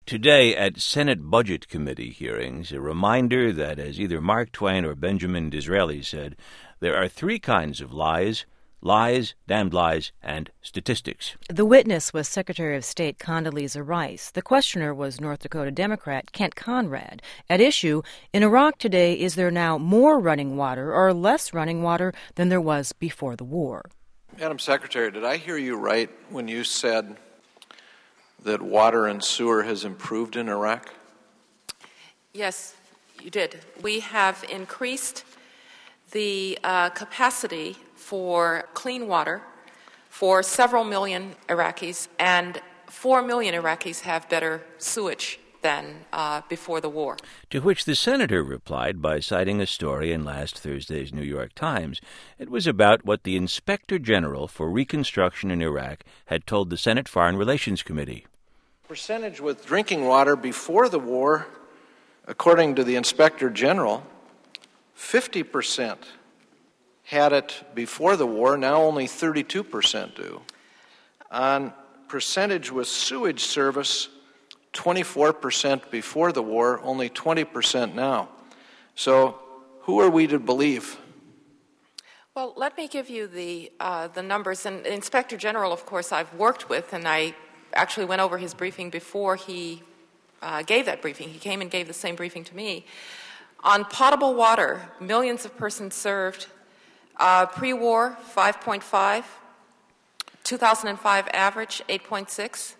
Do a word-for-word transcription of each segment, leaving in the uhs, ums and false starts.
Today at Senate Budget Committee hearings, a reminder that, as either Mark Twain or Benjamin Disraeli said, there are three kinds of lies: lies, damned lies, and statistics. The witness was Secretary of State Condoleezza Rice. The questioner was North Dakota Democrat Kent Conrad. At issue, in Iraq today, is there now more running water or less running water than there was before the war? Madam Secretary, did I hear you right when you said that water and sewer has improved in Iraq? Yes, you did. We have increased the uh, capacity for clean water for several million Iraqis, and four million Iraqis have better sewage than uh, before the war. To which the senator replied by citing a story in last Thursday's New York Times. It was about what the Inspector General for Reconstruction in Iraq had told the Senate Foreign Relations Committee. Percentage with drinking water before the war, according to the Inspector General, fifty percent had it before the war, now only thirty-two percent do. On percentage with sewage service, twenty-four percent before the war, only twenty percent now. So who are we to believe? Well, let me give you the uh, the numbers. And the Inspector General, of course, I've worked with, and I actually went over his briefing before he uh, gave that briefing. He came and gave the same briefing to me. On potable water, millions of persons served. Uh, pre-war, five point five. two thousand five average, eight point six.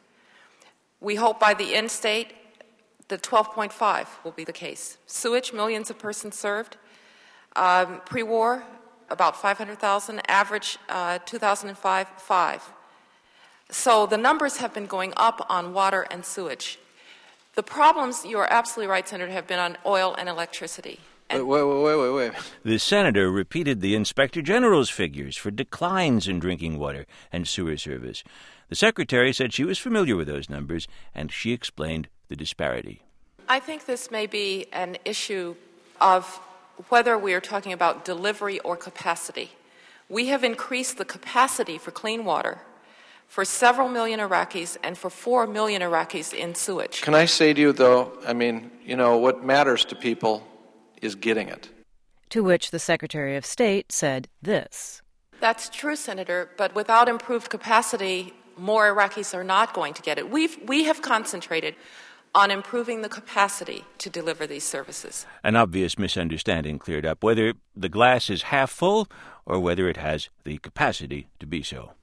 We hope by the end state, the twelve point five will be the case. Sewage, millions of persons served. Um, pre-war, about five hundred thousand. Average, uh, two thousand five, five. So the numbers have been going up on water and sewage. The problems, you are absolutely right, Senator, have been on oil and electricity. And wait, wait, wait, wait, wait. The senator repeated the Inspector General's figures for declines in drinking water and sewer service. The secretary said she was familiar with those numbers, and she explained the disparity. I think this may be an issue of whether we are talking about delivery or capacity. We have increased the capacity for clean water for several million Iraqis and for four million Iraqis in sewage. Can I say to you, though, I mean, you know, what matters to people is getting it. To which the Secretary of State said this. That's true, Senator, but without improved capacity, more Iraqis are not going to get it. We've, we have concentrated on improving the capacity to deliver these services. An obvious misunderstanding cleared up, whether the glass is half full or whether it has the capacity to be so.